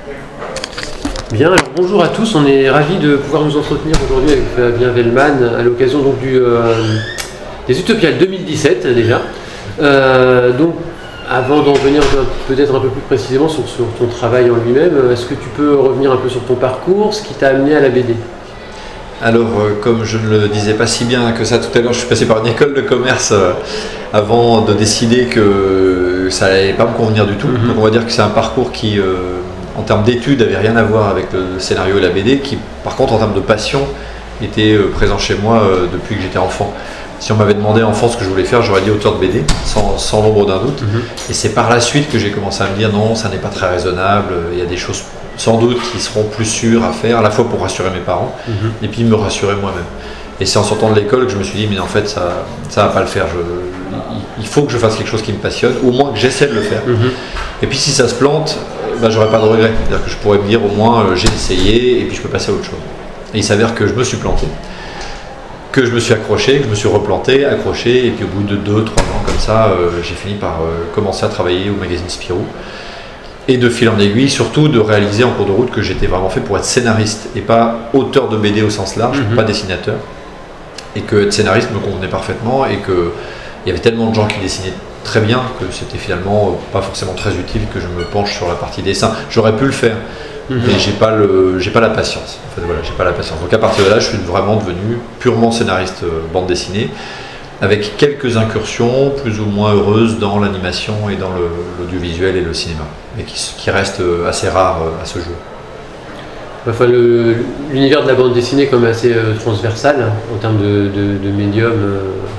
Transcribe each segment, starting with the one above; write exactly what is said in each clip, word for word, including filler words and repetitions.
Bien, alors bonjour à tous, on est ravis de pouvoir nous entretenir aujourd'hui avec Fabien Wellman à l'occasion donc du, euh, des Utopiales deux mille dix-sept déjà. Euh, donc avant d'en venir peut-être un peu plus précisément sur, sur ton travail en lui-même, est-ce que tu peux revenir un peu sur ton parcours, ce qui t'a amené à la B D? Alors, euh, comme je ne le disais pas si bien que ça tout à l'heure, je suis passé par une école de commerce euh, avant de décider que ça n'allait pas me convenir du tout. Mm-hmm. Donc on va dire que c'est un parcours qui, euh, en termes d'études, n'avait rien à voir avec le scénario et la B D, qui par contre en termes de passion était euh, présent chez moi euh, depuis que j'étais enfant. Si on m'avait demandé enfant ce que je voulais faire, j'aurais dit auteur de B D, sans, sans l'ombre d'un doute. Mm-hmm. Et c'est par la suite que j'ai commencé à me dire non, ça n'est pas très raisonnable, il y a des choses sans doute qui seront plus sûres à faire, à la fois pour rassurer mes parents, mm-hmm. et puis me rassurer moi-même. Et c'est en sortant de l'école que je me suis dit, mais en fait, ça ne va pas le faire. Je, il faut que je fasse quelque chose qui me passionne, au moins que j'essaie de le faire. Mm-hmm. Et puis si ça se plante, ben, j'aurais pas de regret. C'est-à-dire que je pourrais me dire, au moins, euh, j'ai essayé, et puis je peux passer à autre chose. Et il s'avère que je me suis planté, que je me suis accroché, que je me suis replanté, accroché, et puis au bout de deux, trois ans comme ça, euh, j'ai fini par euh, commencer à travailler au magazine Spirou. Et de fil en aiguille, surtout de réaliser en cours de route que j'étais vraiment fait pour être scénariste et pas auteur de B D au sens large, mm-hmm. pas dessinateur. Et que être scénariste me convenait parfaitement et qu'il y avait tellement de gens qui dessinaient très bien que c'était finalement pas forcément très utile que je me penche sur la partie dessin. J'aurais pu le faire, mm-hmm. mais j'ai pas le, j'ai pas la patience. En fait, voilà, j'ai pas la patience. Donc à partir de là, je suis vraiment devenu purement scénariste euh, bande dessinée, avec quelques incursions plus ou moins heureuses dans l'animation et dans le, l'audiovisuel et le cinéma, mais qui, qui restent assez rares à ce jour. Enfin, le, l'univers de la bande dessinée est quand même assez euh, transversal hein, en termes de, de, de médium. Euh...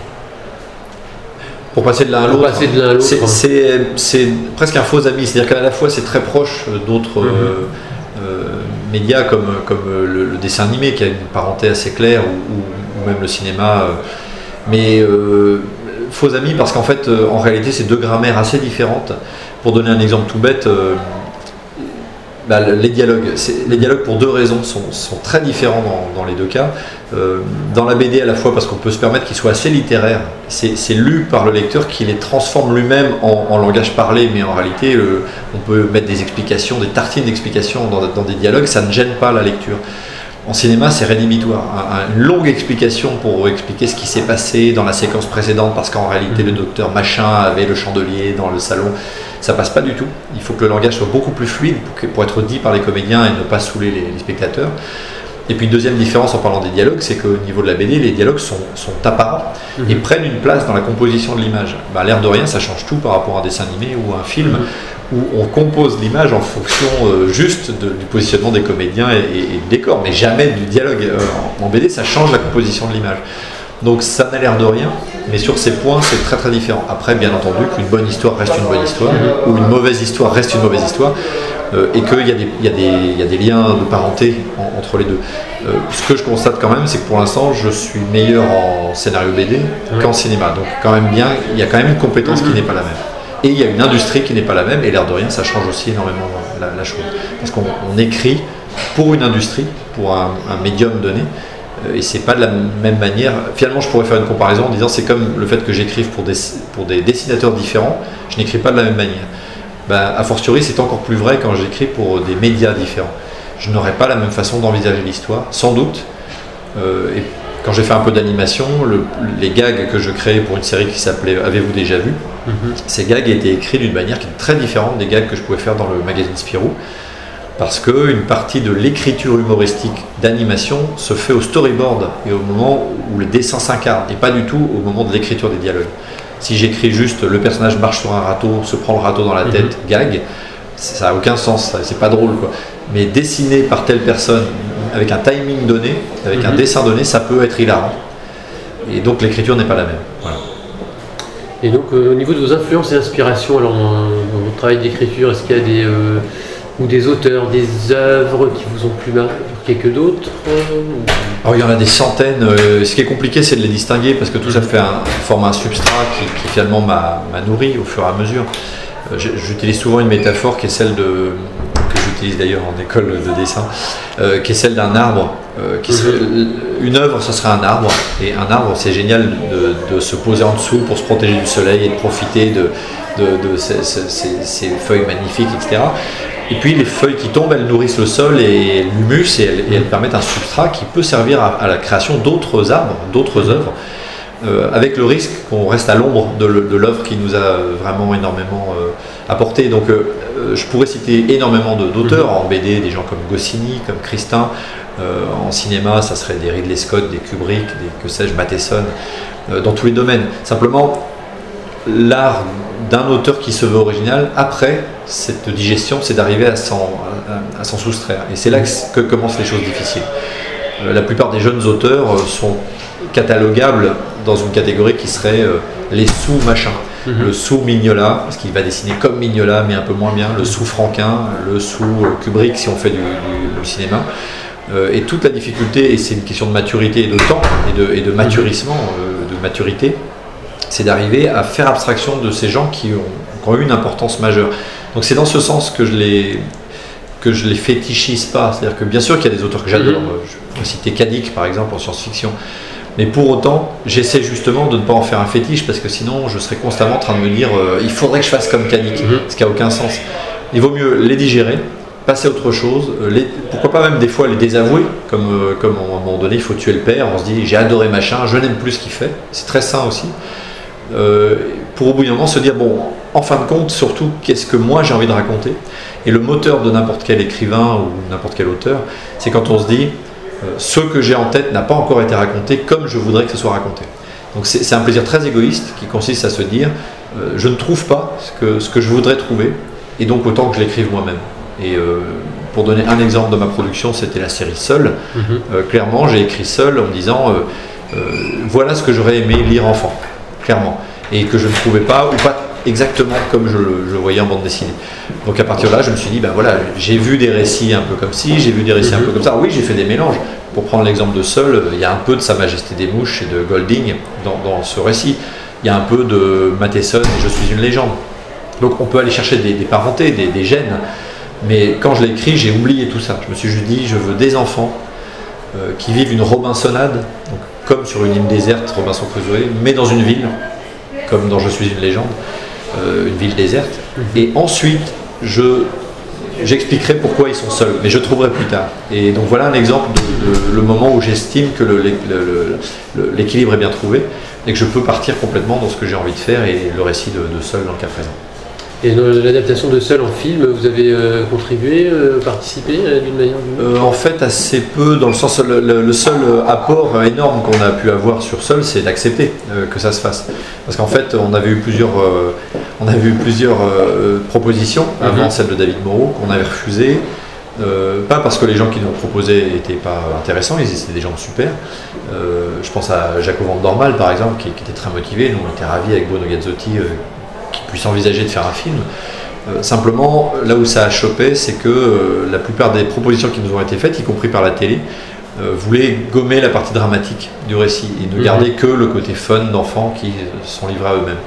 Pour passer de l'un à l'autre, passer de l'un à l'autre c'est, c'est, c'est presque un faux ami, c'est-à-dire qu'à la fois c'est très proche d'autres mm-hmm. euh, euh, médias comme, comme le, le dessin animé qui a une parenté assez claire ou, ou, ou même le cinéma. Euh, Mais euh, faux amis parce qu'en fait, euh, en réalité, c'est deux grammaires assez différentes. Pour donner un exemple tout bête, euh, bah, les dialogues, c'est, les dialogues pour deux raisons sont, sont très différents dans, dans les deux cas. Euh, dans la B D, à la fois parce qu'on peut se permettre qu'ils soient assez littéraires, c'est, c'est lu par le lecteur qui les transforme lui-même en, en langage parlé, mais en réalité, euh, on peut mettre des explications, des tartines d'explications dans, dans des dialogues, ça ne gêne pas la lecture. En cinéma, c'est rédhibitoire. Une longue explication pour expliquer ce qui s'est passé dans la séquence précédente, parce qu'en réalité, le docteur machin avait le chandelier dans le salon. Ça passe pas du tout. Il faut que le langage soit beaucoup plus fluide pour, que, pour être dit par les comédiens et ne pas saouler les, les spectateurs. Et puis, une deuxième différence en parlant des dialogues, c'est qu'au niveau de la B D, les dialogues sont, sont apparents mmh. et prennent une place dans la composition de l'image. Bah, l'air de rien, ça change tout par rapport à un dessin animé ou à un film. Mmh. où on compose l'image en fonction euh, juste de, du positionnement des comédiens et, et, et du décor, mais jamais du dialogue. Euh, en, en B D, ça change la composition de l'image. Donc ça n'a l'air de rien, mais sur ces points, c'est très très différent. Après, bien entendu, qu'une bonne histoire reste une bonne histoire, mmh. ou une mauvaise histoire reste une mauvaise histoire, euh, et qu'il y a des, il y a des, il y a des liens de parenté en, entre les deux. Euh, ce que je constate quand même, c'est que pour l'instant, je suis meilleur en scénario B D mmh. qu'en cinéma. Donc quand même bien, il y a quand même une compétence mmh. qui n'est pas la même. Et il y a une industrie qui n'est pas la même, et l'air de rien, ça change aussi énormément la, la chose. Parce qu'on on écrit pour une industrie, pour un, un médium donné, euh, et c'est pas de la même manière. Finalement, je pourrais faire une comparaison en disant c'est comme le fait que j'écrive pour des, pour des dessinateurs différents, je n'écris pas de la même manière. Ben, a fortiori, c'est encore plus vrai quand j'écris pour des médias différents. Je n'aurais pas la même façon d'envisager l'histoire, sans doute. Euh, et quand j'ai fait un peu d'animation, le, les gags que je créais pour une série qui s'appelait Avez-vous déjà vu ? Mm-hmm. Ces gags étaient écrits d'une manière qui est très différente des gags que je pouvais faire dans le magazine Spirou, parce qu'une partie de l'écriture humoristique d'animation se fait au storyboard et au moment où le dessin s'incarne, et pas du tout au moment de l'écriture des dialogues. Si j'écris juste le personnage marche sur un râteau, se prend le râteau dans la tête, mm-hmm. gag, ça n'a aucun sens, c'est pas drôle quoi. Mais dessiné par telle personne, avec un timing donné, avec mm-hmm. un dessin donné, ça peut être hilarant. Et donc l'écriture n'est pas la même. Voilà. Et donc euh, au niveau de vos influences et inspirations, alors dans, dans votre travail d'écriture, est-ce qu'il y a des, euh, ou des auteurs, des œuvres qui vous ont plus marqué que d'autres euh, Alors il y en a des centaines. Euh, ce qui est compliqué, c'est de les distinguer parce que tout ça fait un, forme un substrat qui, qui finalement m'a, m'a nourri au fur et à mesure. Euh, j'utilise souvent une métaphore qui est celle de... j'utilise d'ailleurs en école de dessin, euh, qui est celle d'un arbre. Euh, qui serait, une œuvre, ce serait un arbre, et un arbre, c'est génial de, de se poser en dessous pour se protéger du soleil et de profiter de, de, de ces, ces, ces feuilles magnifiques, et cetera. Et puis les feuilles qui tombent, elles nourrissent le sol et l'humus et elles, et elles permettent un substrat qui peut servir à, à la création d'autres arbres, d'autres œuvres, euh, avec le risque qu'on reste à l'ombre de, de l'œuvre qui nous a vraiment énormément euh, apporté. Donc euh, je pourrais citer énormément de, d'auteurs en B D, des gens comme Goscinny, comme Christin. Euh, en cinéma, ça serait des Ridley Scott, des Kubrick, des que sais-je, Matheson, euh, dans tous les domaines. Simplement, l'art d'un auteur qui se veut original, après cette digestion, c'est d'arriver à s'en, à, à s'en soustraire. Et c'est là que, que commencent les choses difficiles. Euh, la plupart des jeunes auteurs euh, sont catalogables dans une catégorie qui serait euh, les sous-machins. Mm-hmm. Le sous-Mignola, parce qu'il va dessiner comme Mignola, mais un peu moins bien. Le sous-Franquin, le sous-Kubrick, si on fait du, du, du cinéma. Euh, et toute la difficulté, et c'est une question de maturité et de temps, et de, et de maturissement, euh, de maturité, c'est d'arriver à faire abstraction de ces gens qui ont, qui ont eu une importance majeure. Donc c'est dans ce sens que je les, que je les fétichise pas. C'est-à-dire que bien sûr qu'il y a des auteurs que j'adore. Mm-hmm. Je peux citer Cadic par exemple en science-fiction. Mais pour autant, j'essaie justement de ne pas en faire un fétiche parce que sinon je serais constamment en train de me dire euh, il faudrait que je fasse comme Cadic, mm-hmm. ce qui n'a aucun sens. Il vaut mieux les digérer, passer à autre chose, les, pourquoi pas même des fois les désavouer, comme, euh, comme à un moment donné il faut tuer le père, on se dit j'ai adoré machin, je n'aime plus ce qu'il fait, c'est très sain aussi. Euh, pour au bout d'un moment se dire bon, en fin de compte, surtout qu'est-ce que moi j'ai envie de raconter. Et le moteur de n'importe quel écrivain ou n'importe quel auteur, c'est quand on se dit euh, ce que j'ai en tête n'a pas encore été raconté comme je voudrais que ce soit raconté. Donc c'est, c'est un plaisir très égoïste qui consiste à se dire euh, je ne trouve pas ce que, ce que je voudrais trouver, et donc autant que je l'écrive moi-même. Et euh, pour donner un exemple de ma production, c'était la série Seul. Mm-hmm. Euh, clairement, j'ai écrit Seul en me disant euh, euh, voilà ce que j'aurais aimé lire enfant, clairement, et que je ne trouvais pas, ou pas exactement comme je le, je le voyais en bande dessinée. Donc à partir de là, je me suis dit, ben voilà, j'ai vu des récits un peu comme ci, j'ai vu des récits mm-hmm. un peu comme ça. Oui, j'ai fait des mélanges. Pour prendre l'exemple de Seul, il y a un peu de Sa Majesté des Mouches et de Golding dans, dans ce récit. Il y a un peu de Matheson et Je suis une légende. Donc on peut aller chercher des, des parentés, des, des gènes. Mais quand je l'ai écrit, j'ai oublié tout ça. Je me suis juste dit, je veux des enfants euh, qui vivent une Robinsonade, donc, comme sur une île déserte, Robinson Crusoe, mais dans une ville, comme dans Je suis une légende, euh, une ville déserte. Et ensuite, je, j'expliquerai pourquoi ils sont seuls, mais je trouverai plus tard. Et donc voilà un exemple de, de le moment où j'estime que le, le, le, le, l'équilibre est bien trouvé et que je peux partir complètement dans ce que j'ai envie de faire et le récit de, de Seul dans le cas présent. Et dans l'adaptation de Seul en film, vous avez euh, contribué, euh, participé euh, d'une manière ou d'une autre ? euh, En fait, assez peu, dans le sens, le, le, le seul apport énorme qu'on a pu avoir sur Seul, c'est d'accepter euh, que ça se fasse. Parce qu'en fait, on avait eu plusieurs, euh, on avait eu plusieurs euh, propositions avant mm-hmm. celle de David Moreau, qu'on avait refusées. Euh, pas parce que les gens qui nous proposaient n'étaient pas intéressants, ils étaient des gens super. Euh, je pense à Jaco Van Dormal, par exemple, qui, qui était très motivé. Nous, on était ravis avec Bruno Gazzotti. Euh, qui puisse envisager de faire un film. Euh, simplement, là où ça a chopé, c'est que euh, la plupart des propositions qui nous ont été faites, y compris par la télé, euh, voulaient gommer la partie dramatique du récit et ne mmh. garder que le côté fun d'enfants qui sont livrés à eux-mêmes.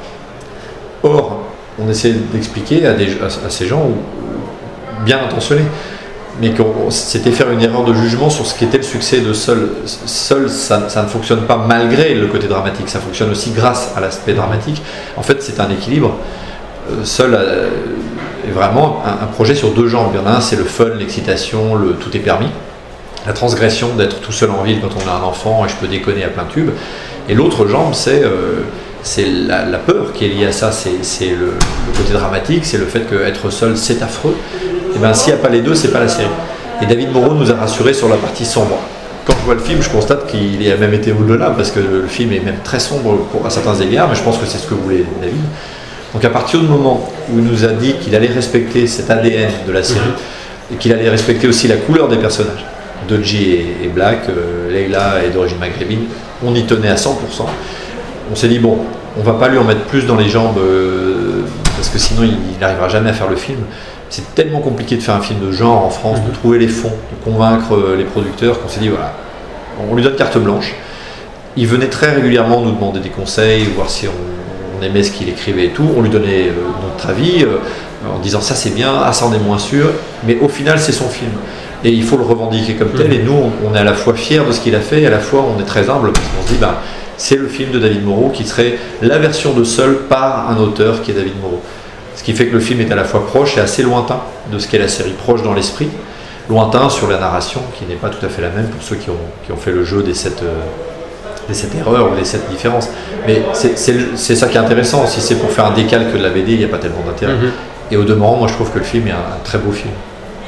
Or, on essaie d'expliquer à, des, à, à ces gens où, bien intentionnés, mais qu'on c'était faire une erreur de jugement sur ce qu'était le succès de Seul. Seul, ça, ça ne fonctionne pas malgré le côté dramatique, ça fonctionne aussi grâce à l'aspect dramatique. En fait, c'est un équilibre. Seul euh, est vraiment un, un projet sur deux jambes. Il y en a un, c'est le fun, l'excitation, le tout est permis. La transgression d'être tout seul en ville quand on a un enfant et je peux déconner à plein tube. Et l'autre jambe, c'est, euh, c'est la, la peur qui est liée à ça. C'est, c'est le, le côté dramatique, c'est le fait qu'être seul, c'est affreux. Et bien s'il n'y a pas les deux, c'est pas la série. Et David Moreau nous a rassurés sur la partie sombre. Quand je vois le film, je constate qu'il a même été au-delà, parce que le film est même très sombre pour, à certains égards, mais je pense que c'est ce que voulait David. Donc à partir du moment où il nous a dit qu'il allait respecter cet A D N de la série, et qu'il allait respecter aussi la couleur des personnages, Dodgy est, est black, euh, Leila est d'origine maghrébine, on y tenait à cent pour cent. On s'est dit, bon, on va pas lui en mettre plus dans les jambes, euh, parce que sinon il n'arrivera jamais à faire le film. C'est tellement compliqué de faire un film de genre en France, mmh. de trouver les fonds, de convaincre les producteurs, qu'on s'est dit voilà, on lui donne carte blanche. Il venait très régulièrement nous demander des conseils, voir si on, on aimait ce qu'il écrivait et tout. On lui donnait euh, notre avis euh, en disant ça c'est bien, ah ça on est moins sûr, mais au final c'est son film. Et il faut le revendiquer comme tel, mmh. et nous on, on est à la fois fiers de ce qu'il a fait, et à la fois on est très humble, parce qu'on se dit bah, c'est le film de David Moreau qui serait la version de Seul par un auteur qui est David Moreau. Ce qui fait que le film est à la fois proche et assez lointain de ce qu'est la série, proche dans l'esprit, lointain sur la narration, qui n'est pas tout à fait la même pour ceux qui ont, qui ont fait le jeu des sept, euh, des sept erreurs ou des sept différences. Mais c'est ça qui est intéressant. Si c'est pour faire un décalque de la B D, il n'y a pas tellement d'intérêt. Mm-hmm. Et au demeurant, moi je trouve que le film est un, un très beau film.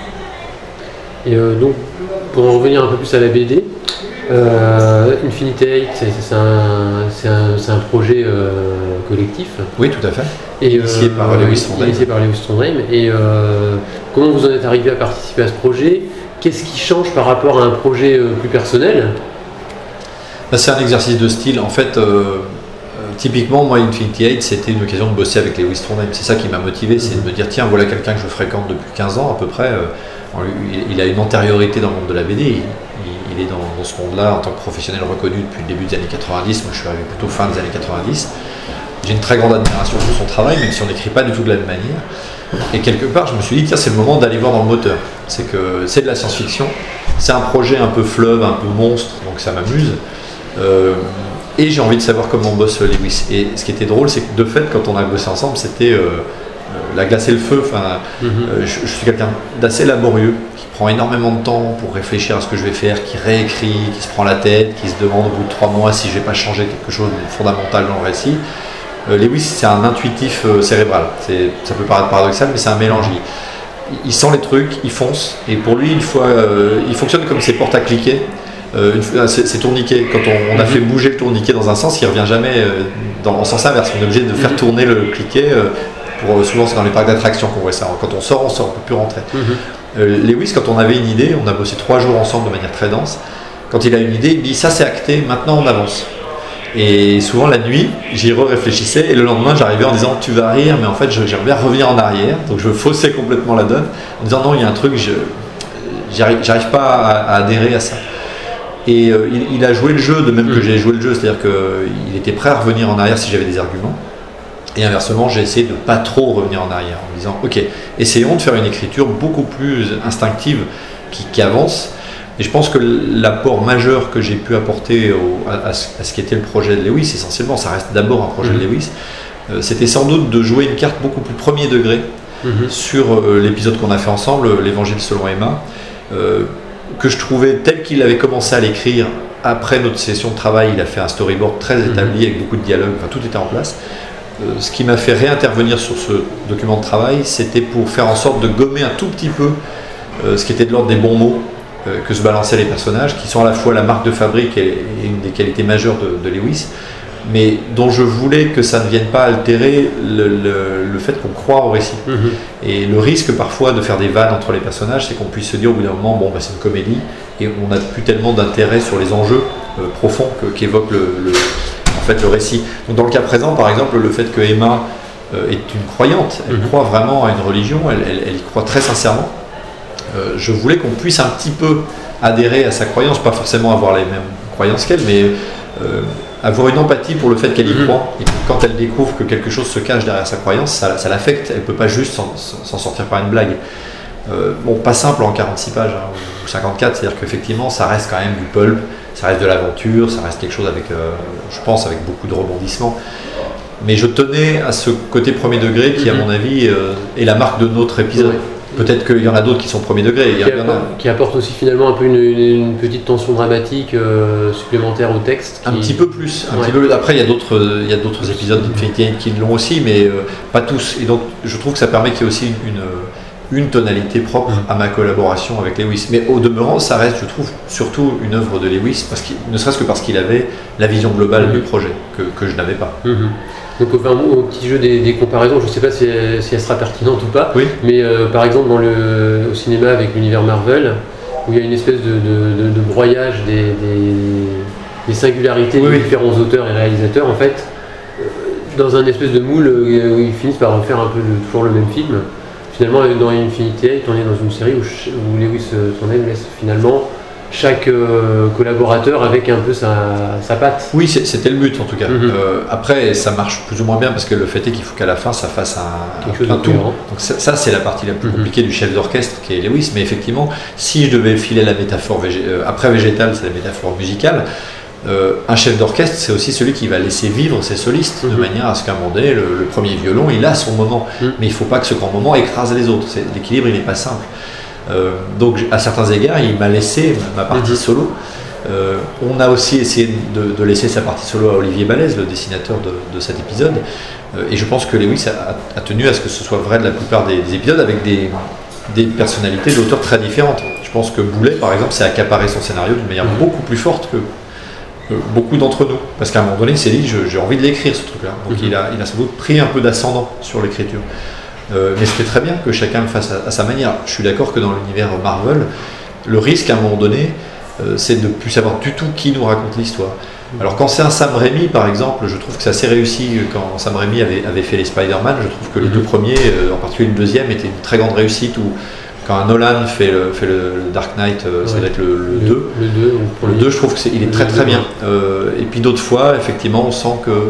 Et euh, donc, pour en revenir un peu plus à la B D, euh, Infinity Eight, c'est un, un, un projet euh, collectif. Oui, tout à fait. Et, initié euh, par Lewis Trondheim. Initié par Lewis Trondheim. Et euh, comment vous en êtes arrivé à participer à ce projet? Qu'est-ce qui change par rapport à un projet euh, plus personnel? C'est un exercice de style. En fait, euh, typiquement, moi, Infinity Eight, c'était une occasion de bosser avec Lewis Trondheim. C'est ça qui m'a motivé, c'est de me dire, tiens, voilà quelqu'un que je fréquente depuis quinze ans à peu près. Il a une antériorité dans le monde de la B D. Il, il est dans, dans ce monde-là en tant que professionnel reconnu depuis le début des années quatre-vingt-dix. Moi, je suis arrivé plutôt fin des années quatre-vingt-dix. J'ai une très grande admiration pour son travail, même si on n'écrit pas du tout de la même manière. Et quelque part, je me suis dit, tiens, c'est le moment d'aller voir dans le moteur. C'est que c'est de la science-fiction. C'est un projet un peu fleuve, un peu monstre, donc ça m'amuse. Euh, et j'ai envie de savoir comment bosse Lewis. Et ce qui était drôle, c'est que de fait, quand on a bossé ensemble, c'était euh, la glace et le feu. Enfin, mm-hmm. euh, je, je suis quelqu'un d'assez laborieux, qui prend énormément de temps pour réfléchir à ce que je vais faire, qui réécrit, qui se prend la tête, qui se demande au bout de trois mois si je vais pas changer quelque chose de fondamental dans le récit. Euh, Lewis, c'est un intuitif euh, cérébral. Ça peut paraître paradoxal, mais c'est un mélange. Il, il sent les trucs, il fonce, et pour lui, il, faut, euh, il fonctionne comme ses portes à cliquer. Euh, c'est tourniquet. Quand on, on a fait bouger le tourniquet dans un sens, il ne revient jamais euh, dans, en sens inverse. On est obligé de faire tourner le cliquet. Euh, pour, souvent, c'est dans les parcs d'attractions qu'on voit ça. Quand on sort, on sort, on ne peut plus rentrer. Mm-hmm. euh, Lewis, quand on avait une idée, on a bossé trois jours ensemble de manière très dense. Quand il a une idée, il dit ça c'est acté, maintenant on avance. Et souvent la nuit, j'y réfléchissais et le lendemain j'arrivais en disant tu vas rire, mais en fait j'aimerais bien revenir en arrière. Donc je faussais complètement la donne en disant non, il y a un truc, je j'arrive pas à, à adhérer à ça. Et euh, il, il a joué le jeu de même mmh. que j'ai joué le jeu, c'est-à-dire qu'il était prêt à revenir en arrière si j'avais des arguments. Et inversement, j'ai essayé de ne pas trop revenir en arrière en disant ok, essayons de faire une écriture beaucoup plus instinctive qui, qui avance. Et je pense que l'apport majeur que j'ai pu apporter au, à, à, ce, à ce qui était le projet de Lewis, essentiellement, ça reste d'abord un projet mmh. de Lewis, euh, c'était sans doute de jouer une carte beaucoup plus premier degré mmh. sur euh, l'épisode qu'on a fait ensemble, l'Évangile selon Emma, euh, que je trouvais tel qu'il avait commencé à l'écrire. Après notre session de travail, il a fait un storyboard très établi, mmh. avec beaucoup de dialogues, enfin, tout était en place. Euh, ce qui m'a fait réintervenir sur ce document de travail, c'était pour faire en sorte de gommer un tout petit peu euh, ce qui était de l'ordre des bons mots, que se balançaient les personnages, qui sont à la fois la marque de fabrique et une des qualités majeures de, de Lewis, mais dont je voulais que ça ne vienne pas altérer le, le, le fait qu'on croit au récit. Mmh. Et le risque parfois de faire des vannes entre les personnages, c'est qu'on puisse se dire au bout d'un moment, bon, bah, c'est une comédie, et on n'a plus tellement d'intérêt sur les enjeux euh, profonds qu'évoque le, le, en fait, le récit. Donc dans le cas présent, par exemple, le fait que Emma euh, est une croyante, elle mmh. croit vraiment à une religion, elle, elle, elle y croit très sincèrement. Euh, je voulais qu'on puisse un petit peu adhérer à sa croyance, pas forcément avoir les mêmes croyances qu'elle, mais euh, avoir une empathie pour le fait qu'elle y mmh. croit, et que quand elle découvre que quelque chose se cache derrière sa croyance, ça, ça l'affecte, elle ne peut pas juste s'en sortir par une blague. Euh, bon, pas simple en quarante-six pages, hein, ou cinquante-quatre, c'est-à-dire qu'effectivement ça reste quand même du pulp, ça reste de l'aventure, ça reste quelque chose avec, euh, je pense, avec beaucoup de rebondissements. Mais je tenais à ce côté premier degré qui, à mon avis, euh, est la marque de notre épisode. Oui. Peut-être qu'il y en a d'autres qui sont premier degré. Qui, apporte, qui apporte aussi finalement un peu une, une, une petite tension dramatique euh, supplémentaire au texte. Qui... Un petit peu plus. Un ouais. petit peu, après, il y a d'autres, il y a d'autres épisodes d'Infinity Eight qui l'ont aussi, mais euh, pas tous. Et donc, je trouve que ça permet qu'il y ait aussi une, une, une tonalité propre mmh. à ma collaboration avec Lewis. Mais au demeurant, ça reste, je trouve, surtout une œuvre de Lewis, parce qu'il, ne serait-ce que parce qu'il avait la vision globale mmh. du projet, que, que je n'avais pas. Mmh. Donc enfin, au petit jeu des, des comparaisons, je ne sais pas si elle, si elle sera pertinente ou pas, oui. mais euh, par exemple dans le, au cinéma avec l'univers Marvel, où il y a une espèce de, de, de, de broyage des, des, des singularités oui, des oui. différents auteurs et réalisateurs, en fait, euh, dans un espèce de moule où ils finissent par refaire un peu le, toujours le même film. Finalement, dans Infinity Eight, on est dans une série où, où Lewis Trondheim laisse finalement chaque euh, collaborateur avec un peu sa, sa patte. Oui, c'était le but en tout cas. Mm-hmm. euh, après, ça marche plus ou moins bien parce que le fait est qu'il faut qu'à la fin ça fasse un, un, un tout. Donc ça, ça c'est la partie la plus mm-hmm. compliquée du chef d'orchestre qui est Lewis. Mais effectivement, si je devais filer la métaphore végé euh, après végétale, c'est la métaphore musicale. Euh, un chef d'orchestre, c'est aussi celui qui va laisser vivre ses solistes, mmh. de manière à ce qu'à un moment donné, le, le premier violon, il a son moment. Mmh. Mais il ne faut pas que ce grand moment écrase les autres. L'équilibre, il n'est pas simple. Euh, donc, à certains égards, il m'a laissé ma partie mmh. solo. Euh, on a aussi essayé de, de laisser sa partie solo à Olivier Balèze, le dessinateur de, de cet épisode. Euh, et je pense que Lewis a, a tenu à ce que ce soit vrai de la plupart des, des épisodes, avec des, des personnalités d'auteurs très différentes. Je pense que Boulet, par exemple, s'est accaparé son scénario d'une manière mmh. beaucoup plus forte que beaucoup d'entre nous, parce qu'à un moment donné il s'est dit j'ai envie de l'écrire ce truc là, donc mmh. il, a, il a sans doute pris un peu d'ascendant sur l'écriture, euh, mais c'était très bien que chacun le fasse à, à sa manière. Je suis d'accord que dans l'univers Marvel, le risque à un moment donné euh, c'est de ne plus savoir du tout qui nous raconte l'histoire. Mmh. Alors quand c'est un Sam Raimi par exemple, je trouve que c'est assez réussi. Quand Sam Raimi avait, avait fait les Spider-Man, je trouve que les mmh. deux premiers, euh, en particulier le deuxième, était une très grande réussite, où quand un Nolan fait le, fait le Dark Knight, euh, ça ouais. doit être le, le, le deux. Le deux, le deux, je trouve qu'il est, est très très bien. Euh, et puis d'autres fois, effectivement, on sent que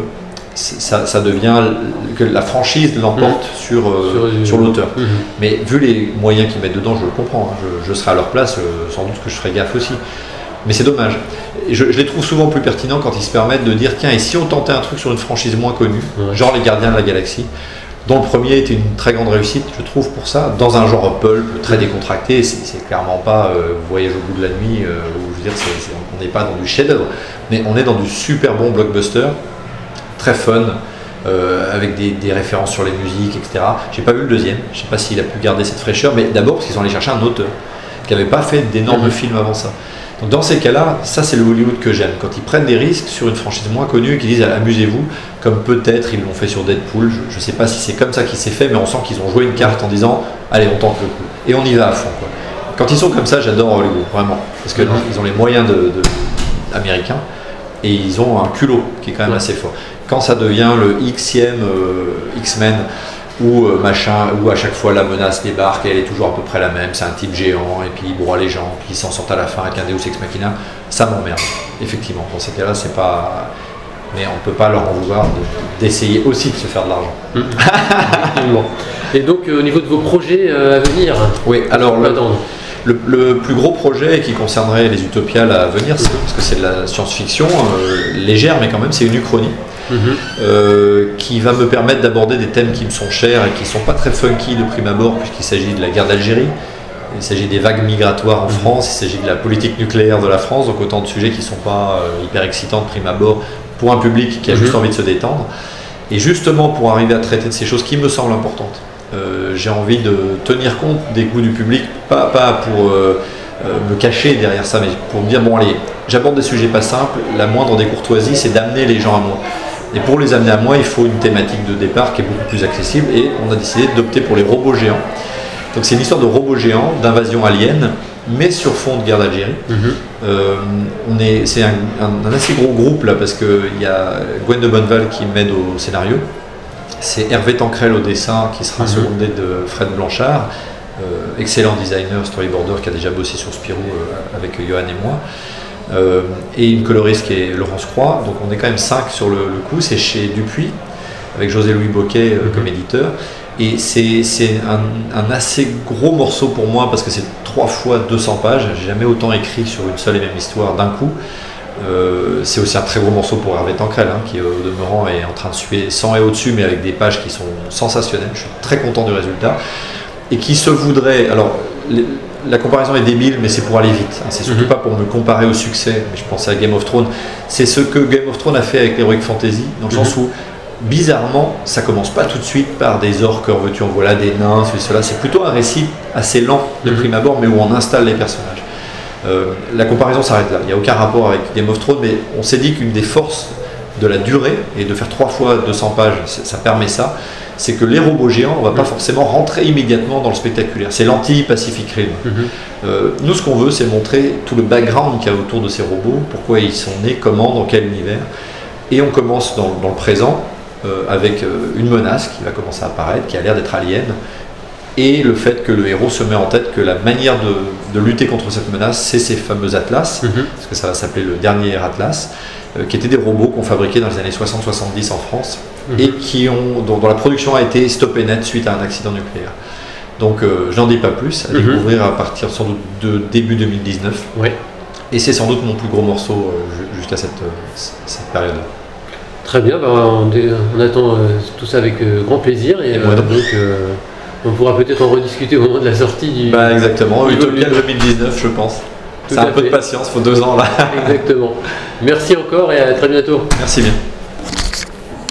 ça, ça devient, que la franchise l'emporte mmh. sur, euh, sur, sur l'auteur. Mmh. Mais vu les moyens qu'ils mettent dedans, je le comprends. Hein. Je, je serai à leur place, euh, sans doute que je ferai gaffe aussi. Mais c'est dommage. Et je, je les trouve souvent plus pertinents quand ils se permettent de dire tiens, et si on tentait un truc sur une franchise moins connue, ouais. genre les Gardiens de la Galaxie, dont le premier était une très grande réussite, je trouve, pour ça, dans un genre pulp très décontracté. C'est, c'est clairement pas euh, Voyage au bout de la nuit, euh, où je veux dire, c'est, c'est, on n'est pas dans du chef-d'œuvre, mais on est dans du super bon blockbuster, très fun, euh, avec des, des références sur les musiques, et cetera. J'ai pas vu le deuxième, je sais pas s'il a pu garder cette fraîcheur, mais d'abord parce qu'ils sont allés chercher un auteur qui n'avait pas fait d'énormes mmh. films avant ça. Donc dans ces cas-là, ça c'est le Hollywood que j'aime, quand ils prennent des risques sur une franchise moins connue et qu'ils disent amusez-vous, comme peut-être ils l'ont fait sur Deadpool. Je ne sais pas si c'est comme ça qu'il s'est fait, mais on sent qu'ils ont joué une carte en disant allez, on tente le coup et on y va à fond, quoi. Quand ils sont comme ça, j'adore Hollywood, vraiment, parce qu'ils ont les moyens de, de, américains et ils ont un culot qui est quand même assez fort. Quand ça devient le Xème euh, X-Men, où euh, machin, où à chaque fois la menace débarque et elle est toujours à peu près la même, c'est un type géant et puis il broie les gens, puis ils s'en sortent à la fin avec un Deus Ex Machina, ça m'emmerde, effectivement. Dans ces cas-là, c'est pas... Mais on ne peut pas leur en vouloir de, d'essayer aussi de se faire de l'argent. Mmh. Et donc euh, au niveau de vos projets euh, à venir, oui, alors le, le, le plus gros projet qui concernerait les Utopiales à venir, c'est, parce que c'est de la science-fiction euh, légère, mais quand même c'est une uchronie. Mmh. Euh, qui va me permettre d'aborder des thèmes qui me sont chers et qui ne sont pas très funky de prime abord, puisqu'il s'agit de la guerre d'Algérie, il s'agit des vagues migratoires en mmh. France, il s'agit de la politique nucléaire de la France, donc autant de sujets qui ne sont pas euh, hyper excitants de prime abord pour un public qui a mmh. juste envie de se détendre. Et justement pour arriver à traiter de ces choses qui me semblent importantes, euh, j'ai envie de tenir compte des goûts du public, pas, pas pour euh, euh, me cacher derrière ça, mais pour me dire bon allez, j'aborde des sujets pas simples, la moindre des courtoisies c'est d'amener les gens à moi. Et pour les amener à moi, il faut une thématique de départ qui est beaucoup plus accessible et on a décidé d'opter pour les robots géants. Donc c'est une histoire de robots géants, d'invasion alien, mais sur fond de guerre d'Algérie. Mmh. Euh, on est, c'est un, un, un assez gros groupe là parce qu'il y a Gwen de Bonneval qui m'aide au scénario, c'est Hervé Tancrel au dessin qui sera mmh. secondé de Fred Blanchard, euh, excellent designer, storyboarder qui a déjà bossé sur Spirou euh, avec Johan et moi. Euh, et une coloriste qui est Laurence Croix, donc on est quand même cinq sur le, le coup, c'est chez Dupuis avec José-Louis Boquet euh, comme éditeur, et c'est, c'est un, un assez gros morceau pour moi parce que c'est trois fois deux cents pages, j'ai jamais autant écrit sur une seule et même histoire d'un coup. Euh, c'est aussi un très gros morceau pour Hervé Tancrel hein, qui au demeurant est en train de suer cent et au-dessus, mais avec des pages qui sont sensationnelles, je suis très content du résultat, et qui se voudrait, alors les, la comparaison est débile, mais c'est pour aller vite. C'est surtout mmh. pas pour me comparer au succès. Mais je pensais à Game of Thrones. C'est ce que Game of Thrones a fait avec l'Heroic Fantasy, dans le mmh. sens où, bizarrement, ça commence pas tout de suite par des orques, en veux-tu, en voilà, des nains, ceci, cela. C'est plutôt un récit assez lent de mmh. prime abord, mais où on installe les personnages. Euh, la comparaison s'arrête là. Il n'y a aucun rapport avec Game of Thrones, mais on s'est dit qu'une des forces de la durée, et de faire trois fois deux cents pages, ça permet ça, c'est que les robots géants, on ne va pas forcément rentrer immédiatement dans le spectaculaire. C'est l'anti-Pacific Rim. Mm-hmm. Euh, nous, ce qu'on veut, c'est montrer tout le background qu'il y a autour de ces robots, pourquoi ils sont nés, comment, dans quel univers. Et on commence dans, dans le présent, euh, avec euh, une menace qui va commencer à apparaître, qui a l'air d'être alien, et le fait que le héros se met en tête que la manière de, de lutter contre cette menace, c'est ces fameux Atlas, mm-hmm. parce que ça va s'appeler le dernier Atlas, euh, qui étaient des robots qu'on fabriquait dans les années soixante soixante-dix en France, mmh. et qui ont, dont, dont la production a été stoppée net suite à un accident nucléaire. Donc euh, je n'en dis pas plus, à mmh. découvrir à partir sans doute de début deux mille dix-neuf. Oui. Et c'est sans doute mon plus gros morceau euh, jusqu'à cette, cette période. Très bien, bah, on, on attend euh, tout ça avec euh, grand plaisir et, et euh, donc euh, on pourra peut-être en rediscuter au moment de la sortie du. Bah exactement, Utopia deux mille dix-neuf je pense. C'est un peu de patience, il faut deux ans là. Exactement. Merci encore et à très bientôt. Merci bien.